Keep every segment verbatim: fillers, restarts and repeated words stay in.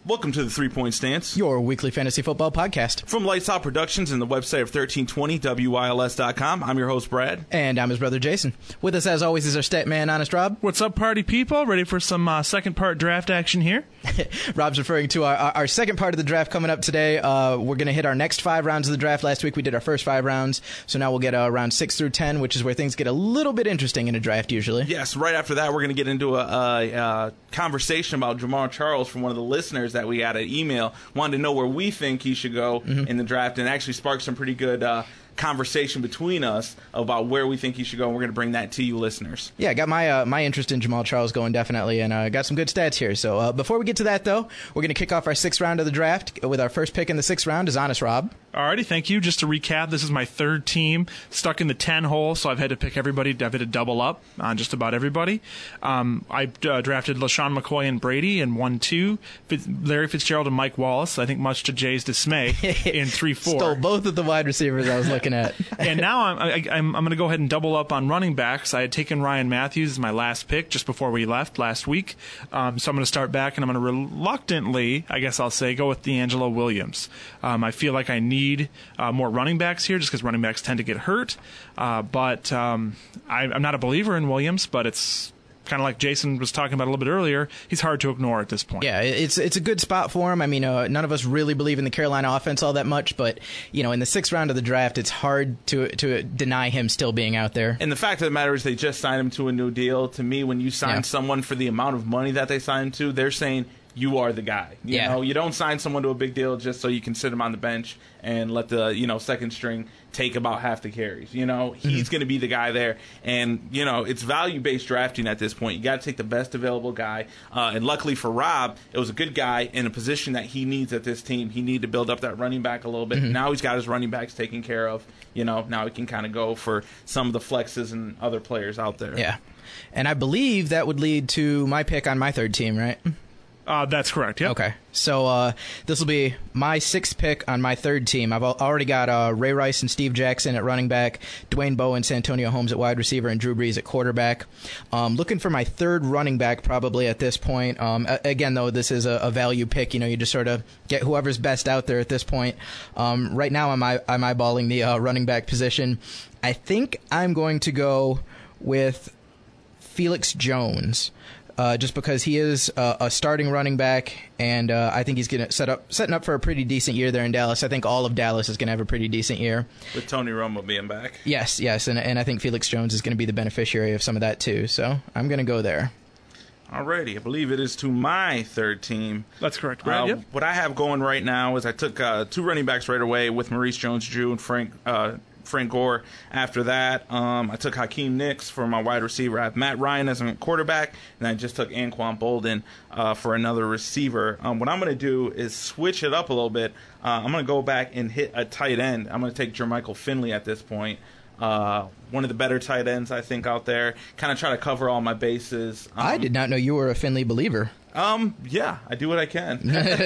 Welcome to the Three Point Stance, your weekly fantasy football podcast. From Lights Out Productions and the website of thirteen twenty W I L S dot com, I'm your host, Brad. And I'm his brother, Jason. With us, as always, is our stat man, Honest Rob. What's up, party people? Ready for some uh, second part draft action here? Rob's referring to our, our second part of the draft coming up today. Uh, we're going to hit our next five rounds of the draft. Last week we did our first five rounds, so now we'll get uh, round six through ten, which is where things get a little bit interesting in a draft usually. Yes, right after that we're going to get into a, a, a conversation about Jamal Charles from one of the listeners that we got an email. Wanted to know where we think he should go mm-hmm. in the draft, and actually sparked some pretty good uh, conversation between us about where we think he should go, and we're going to bring that to you listeners. Yeah, got my uh, my interest in Jamal Charles going definitely, and uh, got some good stats here. So uh, before we get to that, though, we're going to kick off our sixth round of the draft with our first pick in the sixth round is Honest Rob. Alrighty, thank you. Just to recap, this is my third team stuck in the ten hole, so I've had to pick everybody. I've had to double up on just about everybody. Um, I uh, drafted LaShawn McCoy and Brady in one two, Fitz, Larry Fitzgerald and Mike Wallace, I think much to Jay's dismay, in three four. Stole both of the wide receivers I was looking at. And now I'm, I, I'm, I'm going to go ahead and double up on running backs. I had taken Ryan Matthews as my last pick just before we left last week. Um, so I'm going to start back, and I'm going to reluctantly, I guess I'll say, go with D'Angelo Williams. Um, I feel like I need Need uh, more running backs here just because running backs tend to get hurt. Uh, but um, I, I'm not a believer in Williams, but it's kind of like Jason was talking about a little bit earlier. He's hard to ignore at this point. Yeah, it's it's a good spot for him. I mean, uh, none of us really believe in the Carolina offense all that much, but you know, in the sixth round of the draft, it's hard to to deny him still being out there. And the fact of the matter is, they just signed him to a new deal. To me, when you sign yeah. someone for the amount of money that they signed to, they're saying you are the guy. You yeah. know, you don't sign someone to a big deal just so you can sit him on the bench and let the, you know, second string take about half the carries. You know, he's mm-hmm. going to be the guy there. And, you know, it's value-based drafting at this point. You got to take the best available guy. Uh, and luckily for Rob, it was a good guy in a position that he needs at this team. He needed to build up that running back a little bit. Mm-hmm. Now he's got his running backs taken care of. You know, now he can kind of go for some of the flexes and other players out there. Yeah. And I believe that would lead to my pick on my third team, right? Uh, that's correct, yeah. Okay, so uh, this will be my sixth pick on my third team. I've already got uh, Ray Rice and Steve Jackson at running back, Dwayne Bowe and Santonio Holmes at wide receiver, and Drew Brees at quarterback. Um, looking for my third running back probably at this point. Um, again, though, this is a, a value pick. You know, you just sort of get whoever's best out there at this point. Um, right now, I'm, I'm eyeballing the uh, running back position. I think I'm going to go with Felix Jones. Uh, just because he is uh, a starting running back, and uh, I think he's going to set up setting up for a pretty decent year there in Dallas. I think all of Dallas is going to have a pretty decent year. With Tony Romo being back. Yes, yes, and, and I think Felix Jones is going to be the beneficiary of some of that too, so I'm going to go there. Alrighty, I believe it is to my third team. That's correct, Brad. Uh, yep. What I have going right now is I took uh, two running backs right away with Maurice Jones-Drew and Frank uh, Frank Gore. After that, um, I took Hakeem Nicks for my wide receiver. I have Matt Ryan as a quarterback, and I just took Anquan Bolden uh, for another receiver. Um, what I'm going to do is switch it up a little bit. Uh, I'm going to go back and hit a tight end. I'm going to take Jermichael Finley at this point. Uh, one of the better tight ends, I think, out there. Kind of try to cover all my bases. Um, I did not know you were a Finley believer. Um, yeah, I do what I can.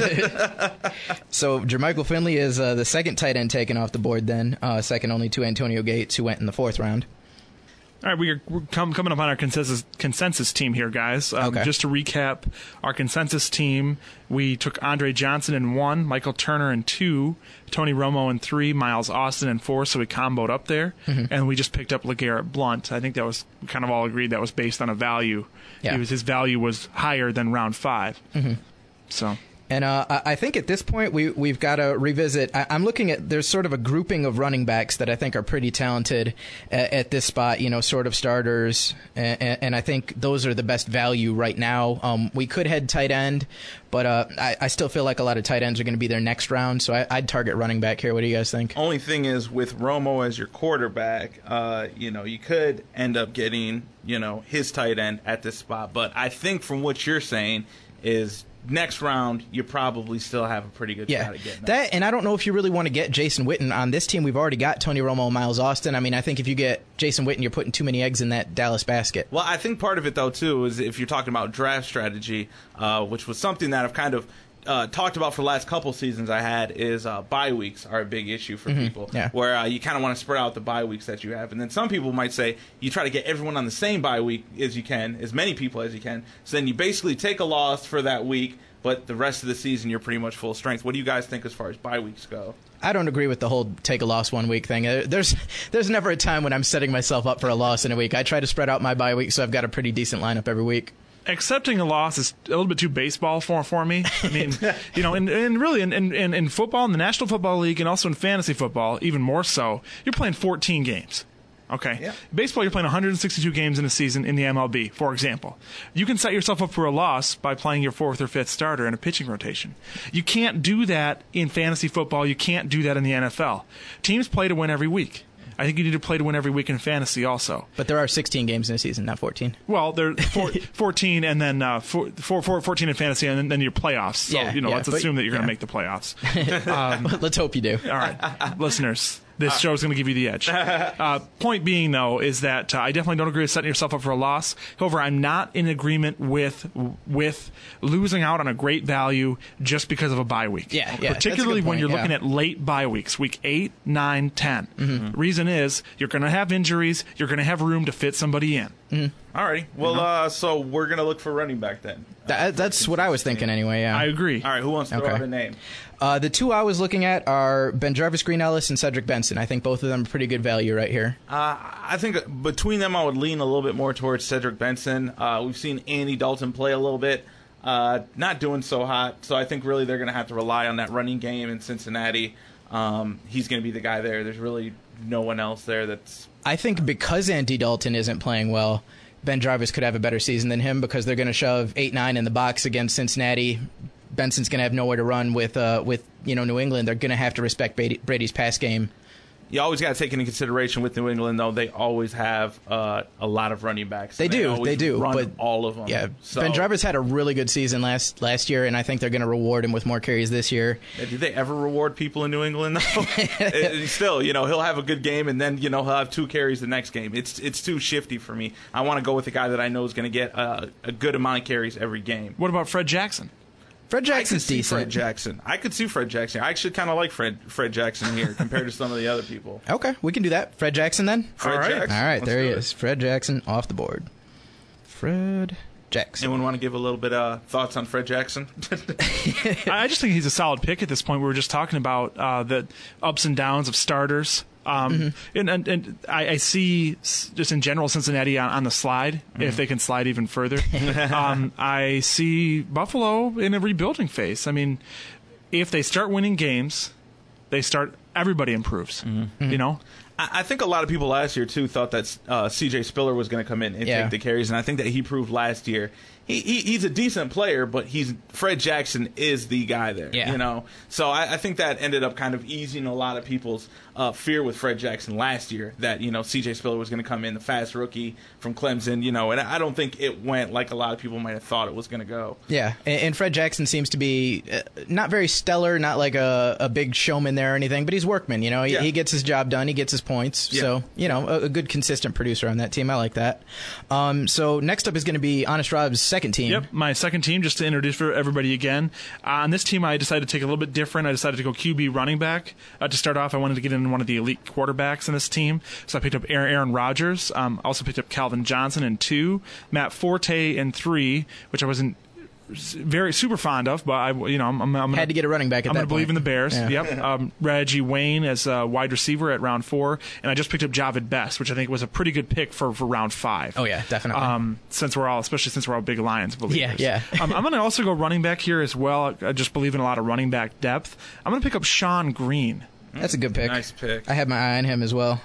So Jermichael Finley is uh, the second tight end taken off the board then, uh, second only to Antonio Gates, who went in the fourth round. All right, we are, we're come, coming up on our consensus consensus team here, guys. Um, okay. Just to recap, our consensus team, we took Andre Johnson in one, Michael Turner in two, Tony Romo in three, Miles Austin in four, so we comboed up there, mm-hmm. and we just picked up LeGarrette Blount. I think that was we kind of all agreed that was based on a value. Yeah. It was, his value was higher than round five. Mm-hmm. So... And uh, I think at this point we, we've got to revisit. I, I'm looking at, there's sort of a grouping of running backs that I think are pretty talented at, at this spot, you know, sort of starters. And, and I think those are the best value right now. Um, we could head tight end, but uh, I, I still feel like a lot of tight ends are going to be there next round. So I, I'd target running back here. What do you guys think? Only thing is with Romo as your quarterback, uh, you know, you could end up getting, you know, his tight end at this spot. But I think from what you're saying is next round, you probably still have a pretty good yeah. shot at getting that. that. And I don't know if you really want to get Jason Witten on this team. We've already got Tony Romo and Miles Austin. I mean, I think if you get Jason Witten, you're putting too many eggs in that Dallas basket. Well, I think part of it, though, too, is if you're talking about draft strategy, uh, which was something that I've kind of uh, talked about for the last couple seasons I had, is uh, bye weeks are a big issue for mm-hmm. people, yeah. where uh, you kind of want to spread out the bye weeks that you have. And then some people might say you try to get everyone on the same bye week as you can, as many people as you can. So then you basically take a loss for that week, but the rest of the season you're pretty much full strength. What do you guys think as far as bye weeks go? I don't agree with the whole take a loss one week thing. There's there's never a time when I'm setting myself up for a loss in a week. I try to spread out my bye week, so I've got a pretty decent lineup every week. Accepting a loss is a little bit too baseball for for me. I mean, you know, and, and really in, in, in football, in the National Football League, and also in fantasy football, even more so, you're playing fourteen games. Okay. Yeah. Baseball, you're playing one hundred sixty-two games in a season in the M L B, for example. You can set yourself up for a loss by playing your fourth or fifth starter in a pitching rotation. You can't do that in fantasy football. You can't do that in the N F L. Teams play to win every week. I think you need to play to win every week in fantasy also. But there are sixteen games in a season, not fourteen. Well, there are fourteen and then uh, four, four, four, fourteen in fantasy and then, then your playoffs. So, yeah, you know, yeah, let's but, assume that you're yeah. going to make the playoffs. Um, Let's hope you do. all right. Listeners, this show is going to give you the edge. Uh, point being, though, is that uh, I definitely don't agree with setting yourself up for a loss. However, I'm not in agreement with with losing out on a great value just because of a bye week. Yeah, yeah, Particularly that's a good when point, you're yeah. looking at late bye weeks, week eight, nine, ten. Mm-hmm. Reason is you're going to have injuries. You're going to have room to fit somebody in. Mm-hmm. All right. Well, uh, so we're going to look for running back then. That, that's what I was thinking anyway, yeah. I agree. All right. Who wants to throw Okay. out a name? Uh, the two I was looking at are Ben Jarvis Green Ellis and Cedric Benson. I think both of them are pretty good value right here. Uh, I think between them, I would lean a little bit more towards Cedric Benson. Uh, we've seen Andy Dalton play a little bit, uh, not doing so hot. So I think really they're going to have to rely on that running game in Cincinnati. Um, he's going to be the guy there. There's really no one else there that's. I think because Andy Dalton isn't playing well, Ben Jarvis could have a better season than him because they're going to shove eight nine in the box against Cincinnati. Benson's going to have nowhere to run with uh, with you know New England. They're going to have to respect Brady, Brady's pass game. You always got to take into consideration with New England, though, they always have uh, a lot of running backs. They do, always they do, run but all of them. Yeah, So, Ben Jarvis had a really good season last last year, and I think they're going to reward him with more carries this year. do they ever reward people in New England, though? It- Still, you know, he'll have a good game, and then, you know, he'll have two carries the next game. It's it's too shifty for me. I want to go with a guy that I know is going to get uh, a good amount of carries every game. What about Fred Jackson? Fred I could Jackson's see decent. Fred Jackson. I could see Fred Jackson. I actually kind of like Fred Fred Jackson here compared to some of the other people. Okay, we can do that. Fred Jackson then. Fred All right. Jackson. All right, Let's there he do it. is. Fred Jackson off the board. Fred Jackson. Anyone want to give a little bit of uh, thoughts on Fred Jackson? I just think he's a solid pick at this point. We were just talking about uh, the ups and downs of starters. Um, Mm-hmm. and, and, and I, I see s- just in general Cincinnati on, on the slide, Mm-hmm. if they can slide even further. um, I see Buffalo in a rebuilding phase. I mean, if they start winning games, they start. Everybody improves. Mm-hmm. You know. I I think a lot of people last year, too, thought that uh, C J Spiller was going to come in and Yeah. take the carries, and I think that he proved last year. He, he He's a decent player, but he's Fred Jackson is the guy there, Yeah. you know? So I, I think that ended up kind of easing a lot of people's uh, fear with Fred Jackson last year, that, you know, C J Spiller was going to come in, the fast rookie from Clemson, you know, and I don't think it went like a lot of people might have thought it was going to go. Yeah, and, and Fred Jackson seems to be uh, not very stellar, not like a, a big showman there or anything, but he's workman. You know, he, Yeah. he gets his job done, he gets his points. Yeah. So you know, a, a good consistent producer on that team. I like that. Um, so next up is going to be Honest Rob's second team. Yep, my second team, just to introduce for everybody again. Uh, on this team, I decided to take a little bit different. I decided to go Q B running back. Uh, to start off, I wanted to get in one of the elite quarterbacks in this team. So I picked up Aaron, Aaron Rodgers. Um, also picked up Calvin Johnson in two, Matt Forte in three, which I wasn't very super fond of, but I, you know, I'm, I'm, I'm gonna, Had to get a running back at I'm that going to believe point. in the Bears. Yeah. Yep. Um, Reggie Wayne as a wide receiver at round four, and I just picked up Javid Best, which I think was a pretty good pick for, for round five. Oh yeah, definitely. Um, since we're all, especially since we're all big Lions believers. Yeah, yeah. um, I'm going to also go running back here as well. I just believe in a lot of running back depth. I'm going to pick up Sean Green. That's a good pick. Nice pick. I had my eye on him as well.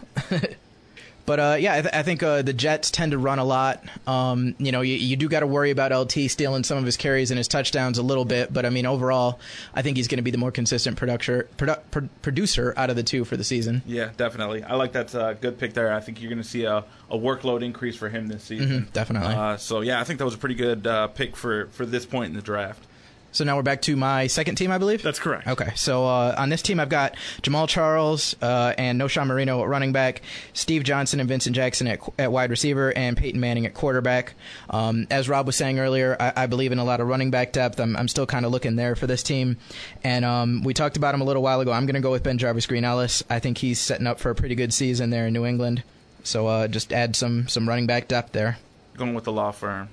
But uh, yeah, I, th- I think uh, the Jets tend to run a lot. Um, you know, you, you do got to worry about L T stealing some of his carries and his touchdowns a little bit. But I mean, overall, I think he's going to be the more consistent producer produ- pro- producer out of the two for the season. Yeah, definitely. I like that uh, good pick there. I think you're going to see a, a workload increase for him this season. Mhm, definitely. Uh, so, yeah, I think that was a pretty good uh, pick for, for this point in the draft. So now we're back to my second team, I believe. That's correct. Okay, so uh, on this team, I've got Jamal Charles uh, and Noshawn Marino at running back, Steve Johnson and Vincent Jackson at, at wide receiver, and Peyton Manning at quarterback. Um, as Rob was saying earlier, I, I believe in a lot of running back depth. I'm, I'm still kind of looking there for this team. And um, we talked about him a little while ago. I'm going to go with Ben Jarvis Green Ellis. I think he's setting up for a pretty good season there in New England. So uh, just add some, some running back depth there. Going with the law firm.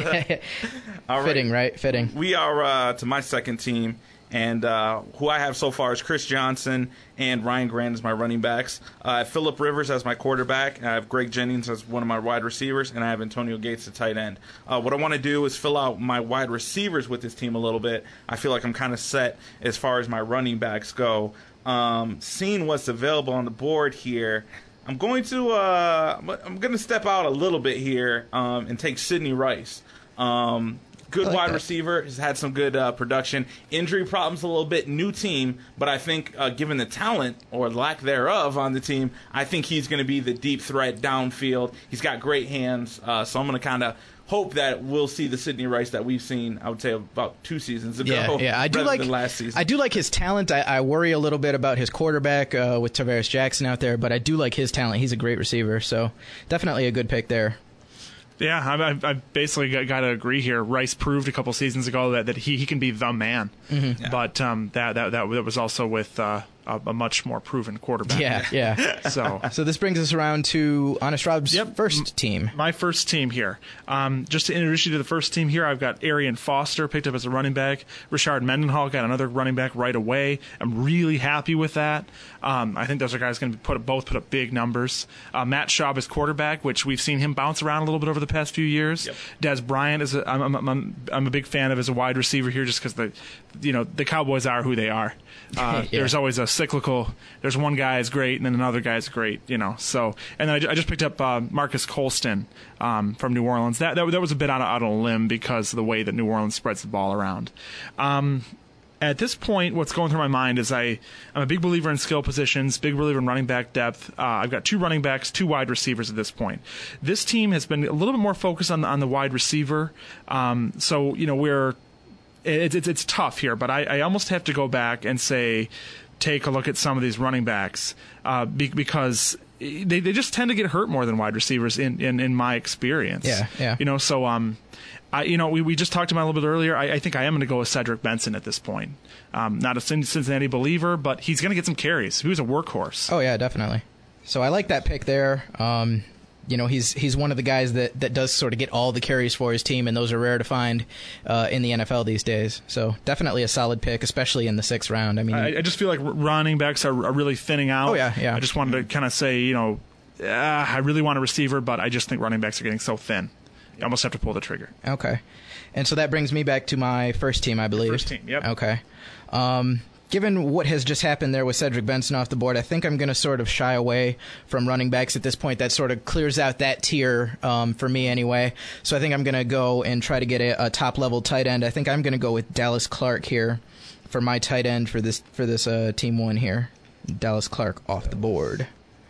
All right. Fitting, right? Fitting. We are uh, to my second team, and uh, who I have so far is Chris Johnson and Ryan Grant as my running backs. Uh, I have Phillip Rivers as my quarterback. I have Greg Jennings as one of my wide receivers, and I have Antonio Gates, the tight end. Uh, what I want to do is fill out my wide receivers with this team a little bit. I feel like I'm kind of set as far as my running backs go. Um, seeing what's available on the board here, I'm going to uh, I'm going to step out a little bit here um, and take Sidney Rice. Um, good like wide that. receiver, has had some good uh, production. Injury problems a little bit, new team, but I think uh, given the talent or lack thereof on the team, I think he's going to be the deep threat downfield. He's got great hands, uh, so I'm going to kind of hope that we'll see the Sidney Rice that we've seen, I would say, about two seasons ago. Yeah, yeah. I do like last season. I do like his talent. I, I worry a little bit about his quarterback uh, with Tavares Jackson out there, but I do like his talent. He's a great receiver, so definitely a good pick there. Yeah, I, I basically got, got to agree here. Rice proved a couple seasons ago that, that he, he can be the man, mm-hmm. yeah. but um, that, that that that was also with uh, a, a much more proven quarterback. Yeah, yeah. so so this brings us around to Honest Rob's yep. first team. My first team here. Um, just to introduce you to the first team here, I've got Arian Foster picked up as a running back. Richard Mendenhall got another running back right away. I'm really happy with that. Um, I think those are guys going to put both put up big numbers. Uh, Matt Schaub is quarterback, which we've seen him bounce around a little bit over the past few years. Yep. Des Bryant is a, I'm, I'm, I'm a big fan of as a wide receiver here, just because the you know the Cowboys are who they are. Uh, yeah. There's always a cyclical. There's one guy is great and then another guy is great, you know. So and then I, I just picked up uh, Marcus Colston um, from New Orleans. That, that that was a bit out of, out of a limb because of the way that New Orleans spreads the ball around. Um, At this point, what's going through my mind is I, I'm a big believer in skill positions, big believer in running back depth. Uh, I've got two running backs, two wide receivers at this point. This team has been a little bit more focused on the, on the wide receiver. Um, so, you know, we're it's, it's, it's tough here, but I, I almost have to go back and say, take a look at some of these running backs uh, be, because they, they just tend to get hurt more than wide receivers in, in, in my experience. Yeah, yeah. You know, so... um. I, you know, we, we just talked about it a little bit earlier. I, I think I am going to go with Cedric Benson at this point. Um, not a Cincinnati believer, but he's going to get some carries. He was a workhorse. Oh, yeah, definitely. So I like that pick there. Um, you know, he's he's one of the guys that, that does sort of get all the carries for his team, and those are rare to find uh, in the N F L these days. So definitely a solid pick, especially in the sixth round. I mean, I, I just feel like running backs are, are really thinning out. Oh, yeah, yeah. I just wanted to kind of say, you know, uh, I really want a receiver, but I just think running backs are getting so thin. You almost have to pull the trigger. Okay. And so that brings me back to my first team, I believe. First team, yep. Okay. Um, given what has just happened there with Cedric Benson off the board, I think I'm going to sort of shy away from running backs at this point. That sort of clears out that tier um, for me anyway. So I think I'm going to go and try to get a, a top-level tight end. I think I'm going to go with Dallas Clark here for my tight end for this for this uh, team one here. Dallas Clark off the board.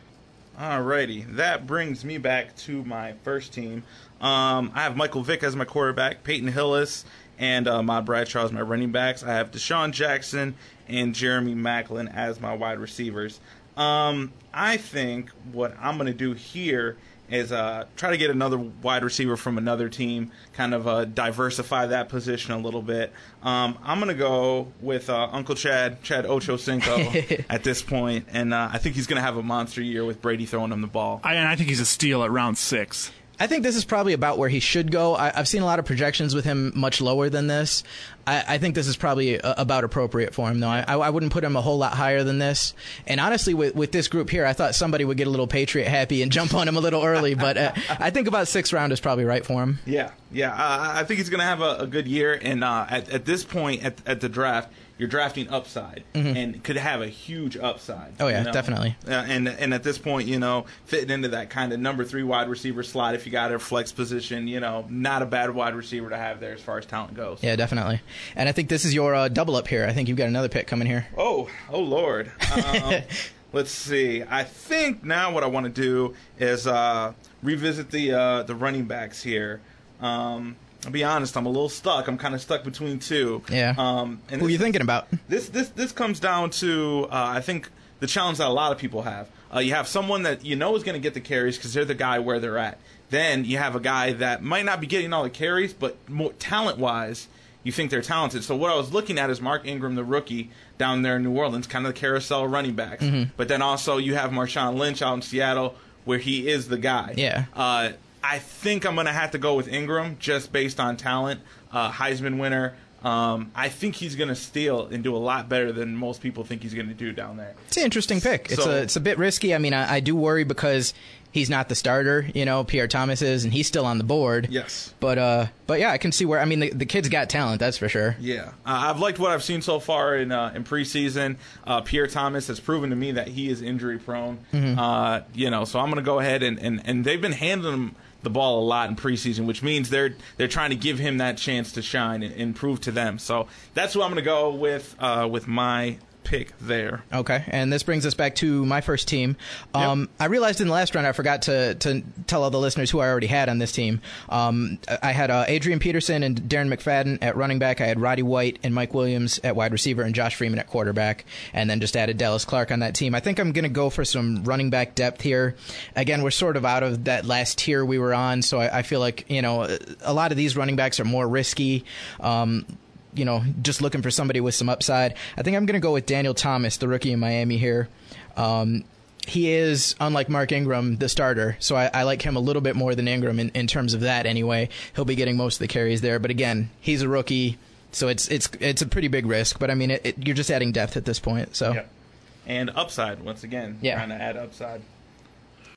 Alrighty, that brings me back to my first team. Um, I have Michael Vick as my quarterback, Peyton Hillis and uh, Ahmad Bradshaw as my running backs. I have Deshaun Jackson and Jeremy Maclin as my wide receivers. Um, I think what I'm going to do here is uh, try to get another wide receiver from another team, kind of uh, diversify that position a little bit. Um, I'm going to go with uh, Uncle Chad, Chad Ochocinco at this point, and uh, I think he's going to have a monster year with Brady throwing him the ball. I, and I think he's a steal at round six. I think this is probably about where he should go. I, I've seen a lot of projections with him much lower than this. I, I think this is probably a, about appropriate for him, though. I, I wouldn't put him a whole lot higher than this. And honestly, with, with this group here, I thought somebody would get a little Patriot happy and jump on him a little early. But uh, I think about sixth round is probably right for him. Yeah, yeah. Uh, I think he's going to have a, a good year. And uh, at, at this point at, at the draft, you're drafting upside, mm-hmm. and could have a huge upside. Oh, yeah, you know? definitely. Uh, and and at this point, you know, fitting into that kind of number three wide receiver slot, if you got a flex position, you know, not a bad wide receiver to have there as far as talent goes. Yeah, definitely. And I think this is your uh, double up here. I think you've got another pick coming here. Oh, oh, Lord. Um, let's see. I think now what I want to do is uh, revisit the uh, the running backs here. Um I'll be honest, I'm a little stuck. I'm kind of stuck between two. Yeah. Um, and Who are you thinking about? This this this comes down to, uh, I think, the challenge that a lot of people have. Uh, you have someone that you know is going to get the carries because they're the guy where they're at. Then you have a guy that might not be getting all the carries, but more talent-wise, you think they're talented. So what I was looking at is Mark Ingram, the rookie, down there in New Orleans, kind of the carousel running backs. Mm-hmm. But then also you have Marshawn Lynch out in Seattle, where he is the guy. Yeah. Uh, I think I'm going to have to go with Ingram just based on talent. Uh, Heisman winner. Um, I think he's going to steal and do a lot better than most people think he's going to do down there. It's an interesting pick. It's So- a it's a bit risky. I mean, I, I do worry because he's not the starter. You know, Pierre Thomas is, and he's still on the board. Yes. But uh, but yeah, I can see where. I mean, the, the kid's got talent. That's for sure. Yeah, uh, I've liked what I've seen so far in uh, in preseason. Uh, Pierre Thomas has proven to me that he is injury prone. Mm-hmm. Uh, you know, so I'm going to go ahead and, and, and they've been handling him the ball a lot in preseason, which means they're they're trying to give him that chance to shine and, and prove to them. So that's who I'm going to go with uh, with my pick there. Okay, and this brings us back to my first team. Um, Yep. I realized in the last round I forgot to, to tell all the listeners who I already had on this team. Um, I had uh, Adrian Peterson and Darren McFadden at running back. I had Roddy White and Mike Williams at wide receiver and Josh Freeman at quarterback, and then just added Dallas Clark on that team. I think I'm going to go for some running back depth here. Again, we're sort of out of that last tier we were on, so I, I feel like, you know, a lot of these running backs are more risky. Um, you know, just looking for somebody with some upside. I think I'm going to go with Daniel Thomas, the rookie in Miami here. Um, he is, unlike Mark Ingram, the starter, so I, I like him a little bit more than Ingram in, in terms of that anyway. He'll be getting most of the carries there, but again, he's a rookie, so it's it's it's a pretty big risk, but I mean, it, it, you're just adding depth at this point. So. Yep. And upside, once again. Yeah. Trying to add upside.